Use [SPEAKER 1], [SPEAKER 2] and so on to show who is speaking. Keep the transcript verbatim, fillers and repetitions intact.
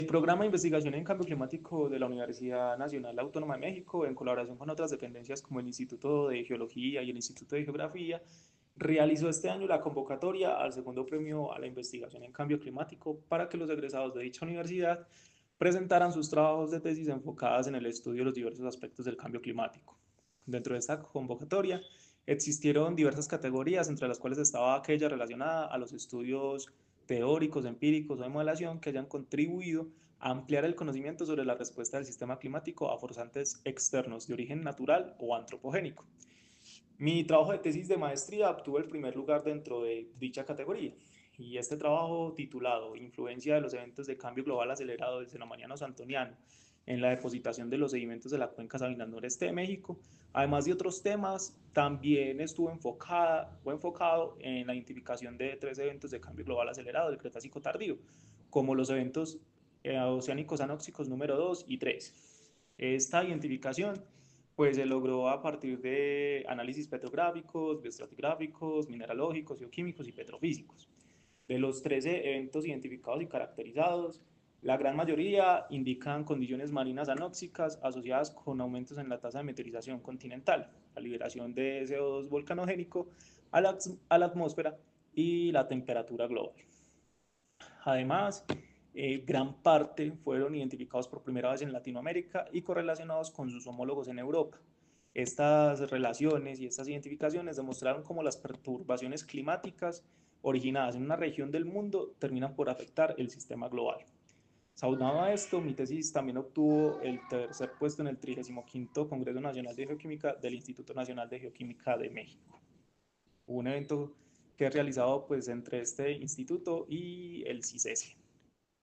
[SPEAKER 1] El programa de investigación en cambio climático de la Universidad Nacional Autónoma de México, en colaboración con otras dependencias como el Instituto de Geología y el Instituto de Geografía, realizó este año la convocatoria al segundo premio a la investigación en cambio climático para que los egresados de dicha universidad presentaran sus trabajos de tesis enfocadas en el estudio de los diversos aspectos del cambio climático. Dentro de esta convocatoria existieron diversas categorías, entre las cuales estaba aquella relacionada a los estudios teóricos, empíricos o de modelación que hayan contribuido a ampliar el conocimiento sobre la respuesta del sistema climático a forzantes externos de origen natural o antropogénico. Mi trabajo de tesis de maestría obtuvo el primer lugar dentro de dicha categoría y este trabajo titulado Influencia de los eventos de cambio global acelerado del Fenómeno Santoniano en la depositación de los sedimentos de la cuenca Sabinal Noreste de México, además de otros temas, también estuvo enfocada, fue enfocado en la identificación de tres eventos de cambio global acelerado del Cretácico tardío, como los eventos eh, oceánicos anóxicos número dos y tres. Esta identificación pues se logró a partir de análisis petrográficos, bioestratigráficos, mineralógicos, geoquímicos y petrofísicos. De los trece eventos identificados y caracterizados, la gran mayoría indican condiciones marinas anóxicas asociadas con aumentos en la tasa de meteorización continental, la liberación de C O dos volcanogénico a la, a la atmósfera y la temperatura global. Además, eh, gran parte fueron identificados por primera vez en Latinoamérica y correlacionados con sus homólogos en Europa. Estas relaciones y estas identificaciones demostraron cómo las perturbaciones climáticas originadas en una región del mundo terminan por afectar el sistema global. Saudado a esto, mi tesis también obtuvo el tercer puesto en el trigésimo quinto Congreso Nacional de Geoquímica del Instituto Nacional de Geoquímica de México. Hubo un evento que he realizado pues, entre este instituto y el CICESE.